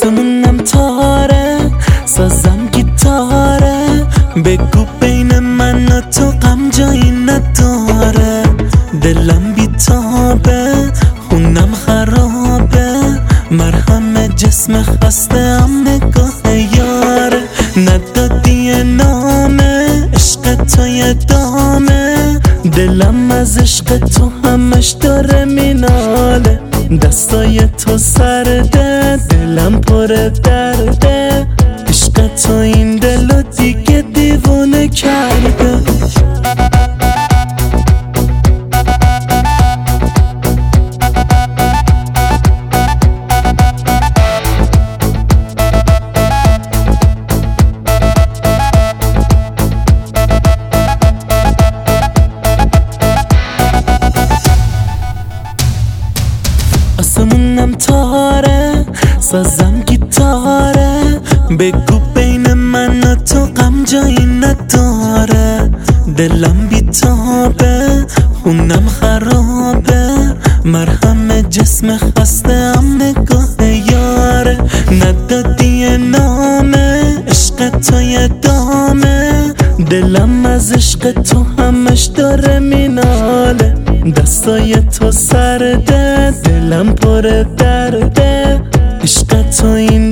آسمونم تاره، سازم گیتاره، بگو بین من و تو غم جایی نداره. دلم بیتابه، خونم خرابه، مرهم جسم خسته هم نگاه یاره. ندادی نامه عشق تو یه دامه، دلم از عشق تو همش داره میناله. دستای تو سرده، دلم پر درده، عشق تو این دلو دیگه دیوونه کرده. آسمونم تاره، سازم گیتاره، بگو بین من و تو غم جایی نداره. دلم بیتابه، خونم خرابه، مرهم جسم خسته هم نگاه یاره. ندادی نامه عشق تو یه دامه، دلم از عشق تو همش داره میناله. دستای تو سرده، دلم پر درده، عشق تو این